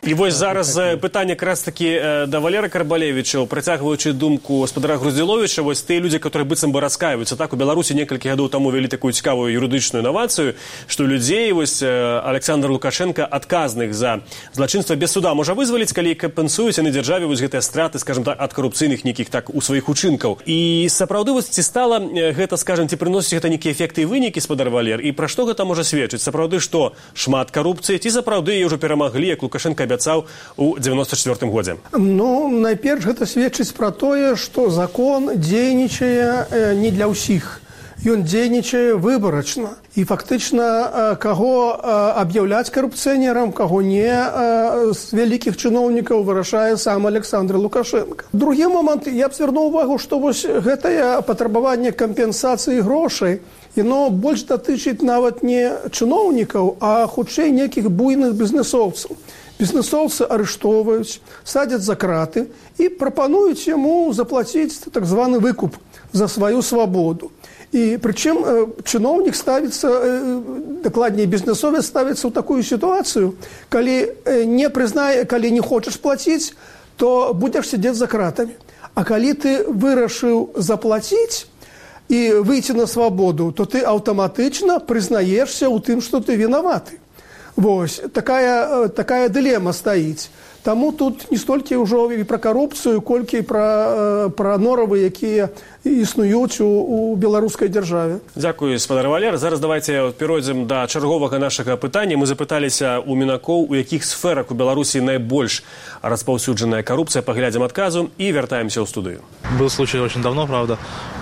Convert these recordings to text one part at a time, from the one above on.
І вось зараз пытанне якраз таки да Валеры Карбалевіча, працягваючы думку гаспадара Груздзіловіча, вось тыя людзі, которые быццам бы раскаиваются. Так, у Беларусі некалькі гадоў таму вялі такую цікавую юрыдычную інавацыю, што людзей вось Александр Лукашенко адказных за злачынства без суда можа вызваліць, калі кампенсуюць яны дзяржаве вось гэтыя страты, скажем так, ад карупцыйных нейкіх так у сваіх учынкаў. І сапраўды вось ці стала гэта, скажем, ці прыносіць гэта нейкія эфекты і вынікі, спадар Валер, і пра што гэта можа сведчыць? Сапраўды, што шмат карупцыі, ці сапраўды яе ўжо перамаглі, як Лукашенко абяцаў у 94-м годзе? Ну, найперш гэта сведчыць пра тое, што закон дзейнічае не для ўсіх. Ён дзейнічае выбарачна. І фактычна, каго аб'яўляць карупцыянерам, каго не, з вялікіх чыноўнікаў вырашае сам Александр Лукашенко. Другі момант, я б звярнуў увагу, што вось гэтае патрабаванне кампенсацыі грошай, яно больш датычыць нават не чыноўнікаў, а хутчэй нейкіх буйных бізнэсоўцаў. Бізнэсоўцы арыштоўваюць, садзяць за краты і прапануюць яму заплаціць так званы выкуп за сваю свабоду. І прычым чыноўнік ставіцца, дакладней бізнэсовец ставіцца ў такую сітуацыю, калі не прызнае, калі не хочаш плаціць, то будзеш сядзець за кратамі. А калі ты вырашыў заплаціць і выйти на свабоду, то ты аўтаматычна прызнаешся ў тым, што ты вінаваты. Вось, такая дылема стаіць. Таму тут не столькі ўжо і пра карупцыю, колькі і пра норавы, якія існуюць у беларускай дзяржаве. Дзякую, спадар Валер. Зараз давайте перайдзем да чарговага нашага пытання. Мы запыталіся у мінакоў, у якіх сферах у Беларусі найбольш распаўсюджаная карупцыя. Паглядзім адказу і вяртаемся ў студыю. Был случай очень давно, правда.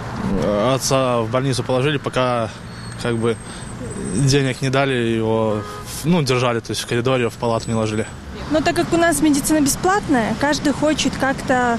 Отца в больницу положили, пока как бы денег не дали, его держали, то есть в коридоре, в палату не ложили. Но так как у нас медицина бесплатная, каждый хочет как-то,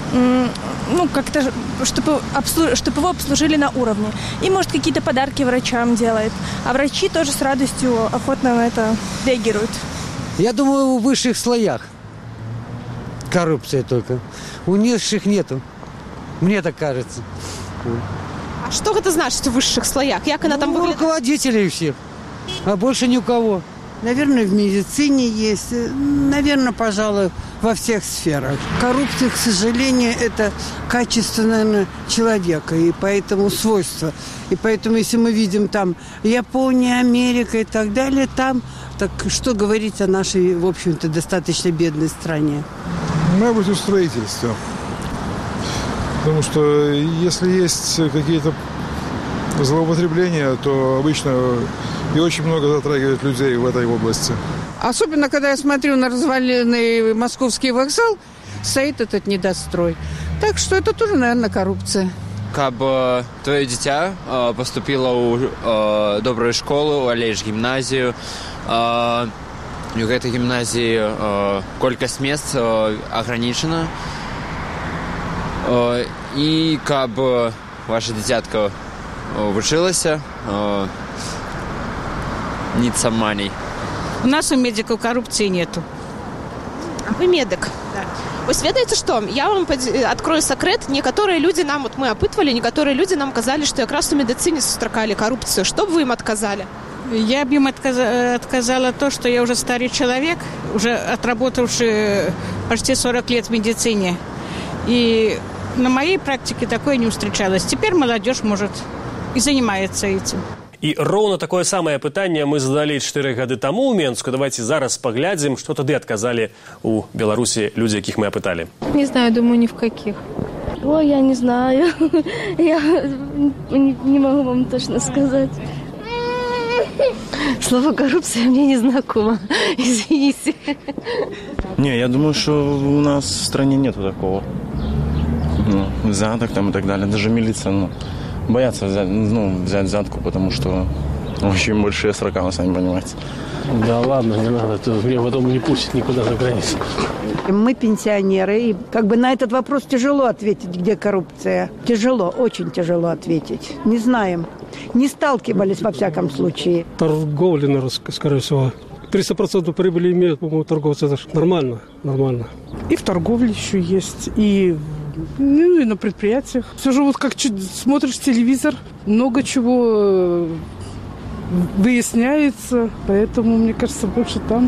чтобы его обслужили на уровне. И, может, какие-то подарки врачам делает. А врачи тоже с радостью охотно на это реагируют. Я думаю, в высших слоях коррупция только. У низших нету. Мне так кажется. А что это значит в высших слоях? Как она там выглядит? Руководителей всех. А больше ни у кого. Наверное, в медицине есть. Наверное, пожалуй, во всех сферах. Коррупция, к сожалению, это качество, наверное, человека. И поэтому свойство. И поэтому, если мы видим там Япония, Америка и так далее, там, так что говорить о нашей, в общем-то, достаточно бедной стране? Может быть, в строительстве. Потому что если есть какие-то злоупотребления, то обычно и очень много затрагивает людей в этой области. Особенно, когда я смотрю на разваленный московский вокзал, стоит этот недострой. Так что это тоже, наверное, коррупция. Каб твое дитя поступило у добрую школу, у Алейш гимназию, у этой гимназии колькость мест ограничена. И каб ваша дитятка вучилася, need some money. У нас у медиков коррупции нету. А вы медик? Да. Ось ведаеце што, я вам открою секрет. Некаторыя людзі нам, мы апытвалі, некаторыя людзі нам казалі, што якраз у медыцыне сустракалі карупцыю. Што б вы ім адказалі? Я бы им отказала то, что я уже старый человек, уже отработавший почти 40 лет в медицине. И на моей практике такое не встречалось. Теперь молодежь может и занимается этим. І роўна такое самае пытанне мы задалі 4 гады таму ў Менску. Давайте зараз паглядзім, што тады адказалі у Беларусі людзі, якіх мы апыталі. Не знаю, думаю, ни в каких. Ой, я не знаю. Я не могу вам точно сказать. Слово «коррупция» мне не знакомо. Извините. Не, я думаю, что у нас в стране нету такого. Взяток там и так далее. Даже милиция, боятся взять взятку, потому что очень большие срока, вы сами понимаете. Да ладно, не надо, меня потом не пустят никуда за границу. Мы пенсионеры, и на этот вопрос тяжело ответить, где коррупция. Тяжело, очень тяжело ответить. Не знаем. Не сталкивались, во всяком случае. Торговля, наверное, скорее всего. 300% прибыли имеют, по-моему, торговцы. Это нормально, нормально. И в торговле еще есть, и на предприятиях. Все же как смотришь телевизор, много чего выясняется, поэтому, мне кажется, больше там.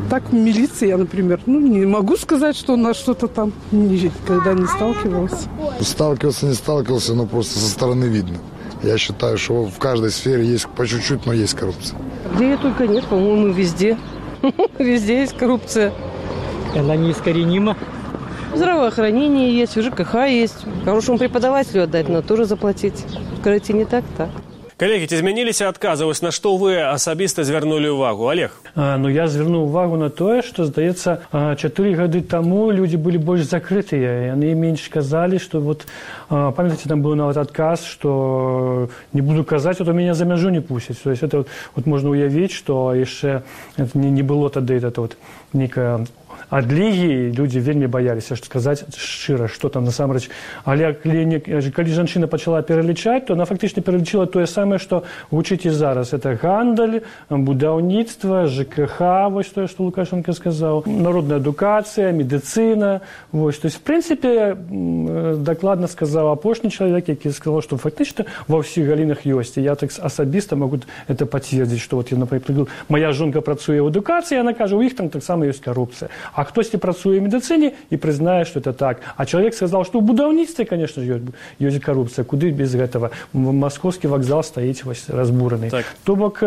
Так, милиция, например, не могу сказать, что у нас что-то там никогда не сталкивалась. Сталкивался, не сталкивался, но просто со стороны видно. Я считаю, что в каждой сфере есть по чуть-чуть, но есть коррупция. Где только нет, по-моему, везде. Везде есть коррупция. Она неискоренима. Здравоохранение есть, в ЖКХ есть. Хорошему преподавателю отдать, но тоже заплатить. Скажите, не так? Калегі, ці змяніліся адказы? Вось на што вы асабіста звярнулі ўвагу? Олег? Я звярнуў увагу на тое, што, здаецца, 4 гады таму людзі былі больш закрытыя. Яны менш казалі, што памятаеце, там быў нават адказ, што не буду казаць, то мяне за мяжу не пусцяць. То есть это можна ўявіць, што яшчэ не было тады нейкая адлігі, людзі вельмі баяліся сказаць шчыра, што там насамрэч. Але калі жанчына пачала пералічаць, то она фактычна пералічыла тое самае, што гучыць і зараз. Это гандаль, будаўніцтва, ЖКХ, вось тое, што Лукашенко сказаў, народная адукацыя, медыцына. Вось. То есть, в прынцыпе, дакладна сказаў апошні чалавек, які сказаў, што фактычна ва ўсіх галінах ёсць. І я так асабіста магу это пацвердзіць, што напрыклад, моя жонка працуе ў адукацыі, яна кажа, у іх там таксама ёсць карупцыя. А хтосьці працуе ў медыцыне і прызнае, што это так. А чалавек сказаў, што ў будаўніцтве, конечно, ёсць карупцыя. Куды без гэтага? Маскоўскі вакзал стаіць разбураны. Так. То бок,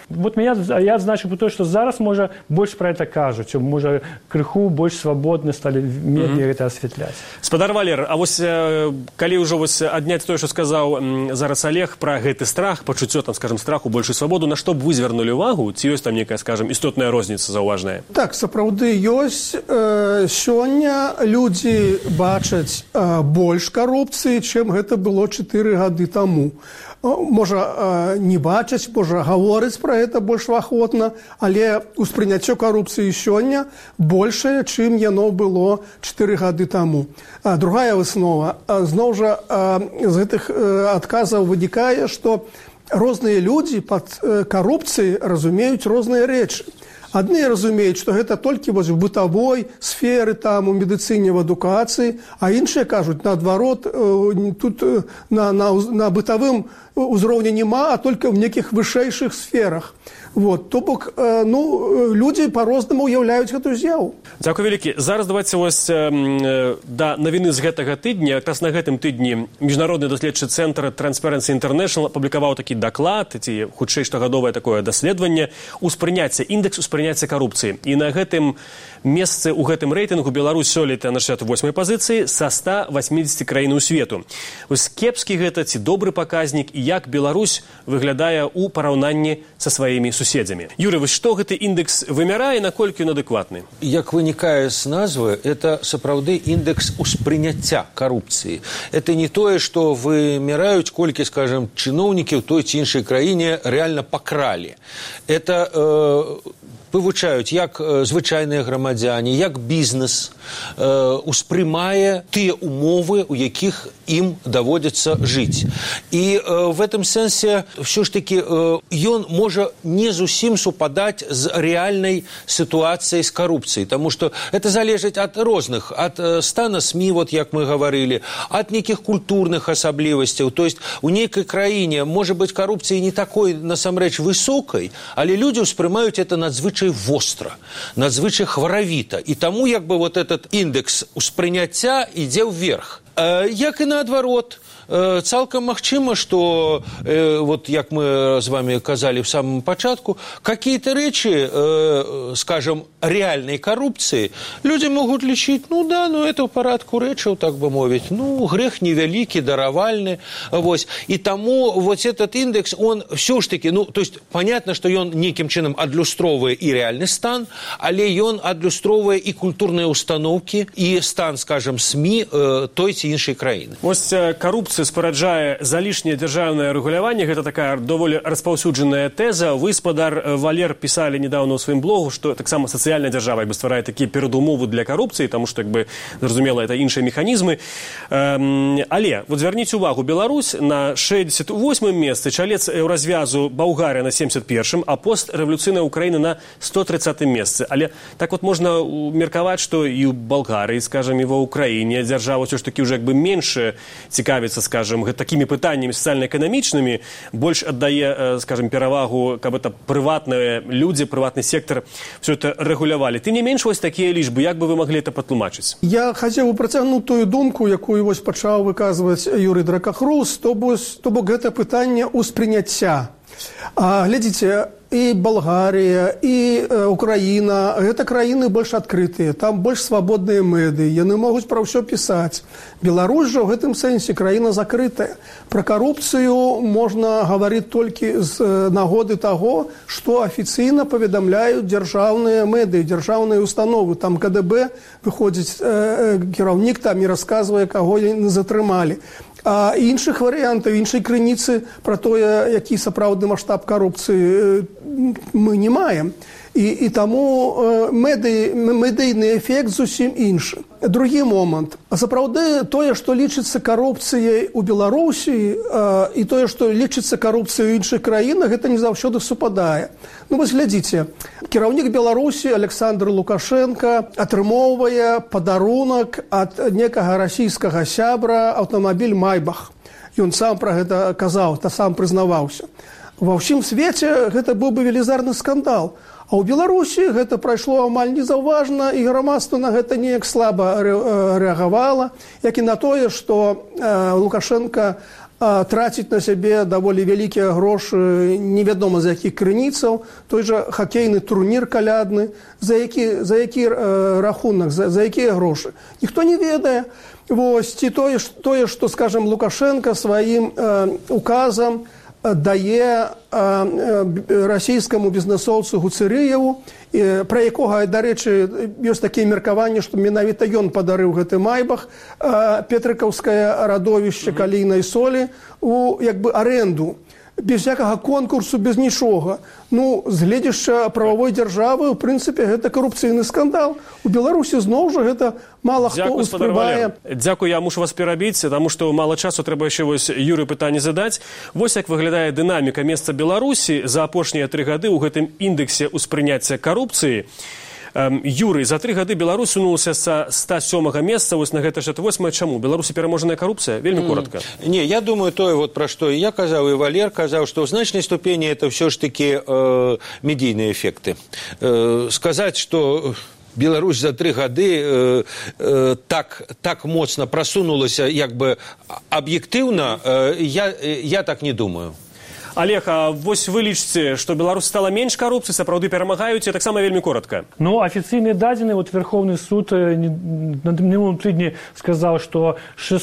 я адзначу про тое, што зараз, можа, больш пра гэта кажуць. Можа, крыху больш свабодна сталі медыя гэта асвятляць. Спадар Валер, а вось калі ўжо адняць тое, што сказаў зараз Олег пра гэты страх, пачуццё, страху, большую свабоду, на што б вы звярнулі ўвагу? Ці ёсць там некая, істотная розніца заўважная? Так, сапраўды ёсць. Сёння людзі бачаць больш карупцыі, чым гэта было 4 гады таму. Можа, не бачаць, можа, гаворыць пра гэта больш ахвотна, але ўспрыняццё карупцыі сёння большае, чым яно было 4 гады таму. Другая выснова. Зноў жа, з гэтых адказаў вынікае, што розныя людзі пад карупцыяй разумеюць розныя рэчы. Адны разумеюць, што гэта толькі в бытавой сферы, у медыцыне, в адукацыі, а іншыя кажуць, наадварот, тут на бытавым узроўні няма, а толькі в нейкіх вышэйшых сферах. То бок, людзі па-рознаму ўяўляюць гэтую з'яву. Дзякуй вялікі. Зараз давайце да навіны з гэтага тыдня. Якраз на гэтым тыдні міжнародны даследчы цэнтр Transparency International апублікаваў такі даклад, ці хутчэй штогадовае такое даследаванне індекс успрыняцця карупцыі. І на гэтым месцы ў гэтым рэйтынгу Беларусь сёлета на 68-й пазіцыі са 180 краінаў свету. Вось кепскі гэта ці добры паказнік і як Беларусь выглядае ў параўнанні са сваімі суседзямі. Юрый, вось што гэты індекс вымярае, наколькі ён адэкватны? Як вынікае з назвы, это сапраўды індекс успрыняцця карупцыі. Это не тое, што вымяраюць, колькі, скажем, чыноўнікі ў той ці іншай краіне рэальна пакралі. Это вывучаюць, як звычайныя грамадзяне, як бізнес успрымае тыя умовы, у якіх ім даводзіцца жыць. І в этом сэнсе ўсё ж такі ён можа не зусім супадаць з рэальнай сітуацыяй з карупцыяй, таму што это залежыць ад розных, ад стана СМІ, як мы гаварылі, ад нейкіх культурных асаблівасцяў. То есть у нейкай краіне можа быць карупцыя не такой насамрэч высокай, але людзі ўспрымаюць это надзвычай востра, надзвычай хваравіта. І таму этот індекс успрыняцця ідзе ўверх. Як і наадварот, цалкам магчыма, што, як мы з вами казалі в самом пачатку, какие-то рэчы, скажем, реальной коррупции люди могут лічыць, это в парадку рэчаў, так бы мовіць, грех невялікі, даравальны, И тому этот индекс, он все ж таки, то есть понятно, что он неким чынам адлюстроўвае и реальный стан, але он адлюстроўвае и культурные установки, и стан, скажем, СМИ той ці іншай краіны. Коррупцыя спараджае залішняе дзяржаўнае рэгуляванне. Гэта такая даволі распаўсюджаная тэза. Вы, спадар Валер, пісалі недавно ў сваім блогу, што таксама сацыяльная дзяржава стварае такія перадумовы для карупцыі, таму што, зразумела, это іншыя механізмы. Але, звярніце увагу, Беларусь на 68-м месцы, чалец еўразвязу Балгарыя на 71-м, а пострэвалюцыйная Украіна на 130-м месцы. Але так можна меркаваць, што і ў Балгарыі, скажам, і ва Украіне дзяржава ўсё ж такі ўжо менш цікавіцца скажем, такімі пытаннямі сацыяльна-эканамічнымі больш аддае, скажем, перавагу, каб это прыватныя людзі, прыватны сектор все это рэгулявалі. Тым не менш, вось такія лічбы, як бы вы маглі это патлумачыць? Я хацеў бы працягнуць тую думку, якую вось пачаў выказваць Юрый Дракахрус, то бок гэта пытанне ўспрыняцця. Глядзіце, і Балгарія, і Украіна, гэта краіны больш адкрытыя, там больш свабодныя медыі, яны могуць пра ўсё пісаць. Беларусь жа ў гэтым сэнсе краіна закрытая. Пра карупцыю можна гаварыць толькі з нагоды таго, што афіцыйна паведамляюць дзяржаўныя медыі, дзяржаўныя установы. Там КДБ выходзіць кіраўнік там і расказвае, каго яны затрымалі. А іншых варыянтаў, іншай крыніцы пра тое, які сапраўдны маштаб карупцыі мы не маем. І таму медыйны эфект зусім іншы. Другі момант. Сапраўды тое, што лічыцца карупцыяй у Беларусі, і тое, што лічыцца карупцыяй у іншых краінах, гэта не заўсёды супадае. Ну вось глядзіце, кіраўнік Беларусі Александр Лукашенко атрымоўвае падарунак ад некага расійскага сябра аўтамабіль Майбах. Ён сам пра гэта казаў, сам прызнаваўся. Ва ўсім свеце гэта быў бы велізарны скандал. А ў Беларусі гэта прайшло амаль незаўважна, і грамадства на гэта неяк слаба рэагавала, як і на тое, што Лукашенко траціць на сябе даволі вялікія грошы, невядома з якіх крыніцаў, той жа хакейны турнір калядны, за які рахунак, за якія грошы. Ніхто не ведае. Вось, ці тое, што, скажем, Лукашенко сваім указам дае расійскаму бізнесоўцу Гуцэрыеву, пра якога, дарэчы, ёсць такія меркаванні, што менавіта ён падарыў гэты Майбах, петрыкаўскае радовішча калійнай солі у арэнду. Без всякага конкурсу, без нічога. Ну, з гледзяшча прававой дзяржавы, у прынцыпе, гэта карупцыйны скандал. У Беларусі зноў жа гэта мала хто ўспрымае. Дзякуй, я мушу вас перабіць, таму што мала часу, трэба яшчэ вось Юры пытанне задаць. Вось як выглядае дынаміка месца Беларусі за апошнія 3 гады ў гэтым індексе ўспрыняцця карупцыі. Юрый, за 3 гады Беларусь сунулася са 107-га месца, вось на гэта 68-е. Чаму? Беларусі пераможаная карупцыя? Вельмі коротка. Не, я думаю, тое, вот пра што я казаў, і Валер казаў, што ў значнай ступені это ўсё ж такі медійныя эфекты. Сказаць, што Беларусь за 3 гады так моцна прасунулася, як бы аб'ектыўна, я так не думаю. Олег, а вось вы лічыце, што Беларусь стала менш карупцыі, сапраўды перамагаюць, і таксама вельмі коротка. Ну, афіцыйныя дадзеныя, вот Верховны суд на мінулым тыдні сказаў, што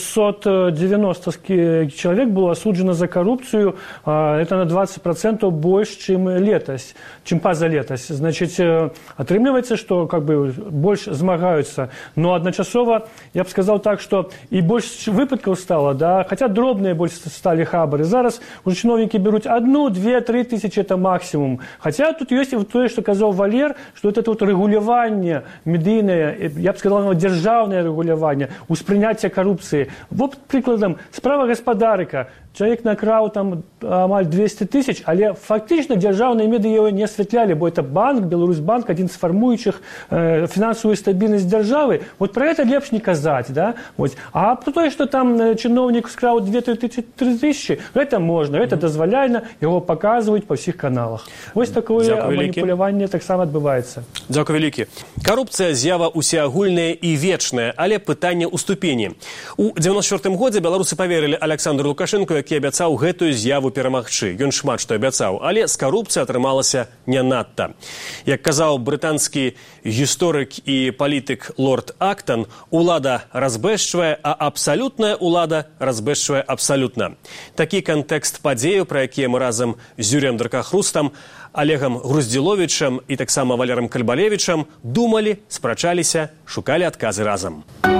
690 чалавек было асуджана за карупцыю, это на 20% больш, чым летась, чым пазалетась. Значыць, атрымліваецца, што как бы больш змагаюцца, но адначасова, я б сказаў так, што і больш выпадкаў стала, да, хаця дробныя больш сталі хабары. Зараз уже чыноўнікі беруць 1, 2, 3 тысячи это максимум. Хотя тут есть то, что сказал Валер, что это вот регулирование медийное, я бы сказал, державное регулирование, успрыняцця коррупции. Вот прикладом, справа господарика. Человек накраў там амаль 200 тысяч, але фактично державные медыі его не осветляли, бо это банк, Беларусьбанк, один из формующих финансовую стабильность державы. Вот про это лепш не казать, да? Вот. А про то, что там чиновник скраў 2-3 тысячи, это можно, это дозволяйно, его показывают по всех каналах. Вот такое манипуляванне таксама адбываецца. Дзякуй вялікі. Карупцыя з'ява усеагульная і вечная, але пытанне ў ступені. У 94-м годзе беларусы поверылі Александру Лукашенко, які абяцаў гэтую з'яву перамагчы. Ён шмат што абяцаў, але з карупцыяй атрымалася не надта. Як казаў брытанскі гісторык і палітык лорд Актон, улада разбэшчвае, а абсалютная улада разбэшчвае абсалютна. Такі кантэкст падзеяў, пра якія мы разам з Юрыем Дракахрустам, Олегом Груздзіловічам і таксама Валером Карбалевічам думалі, спрачаліся, шукалі адказы разам.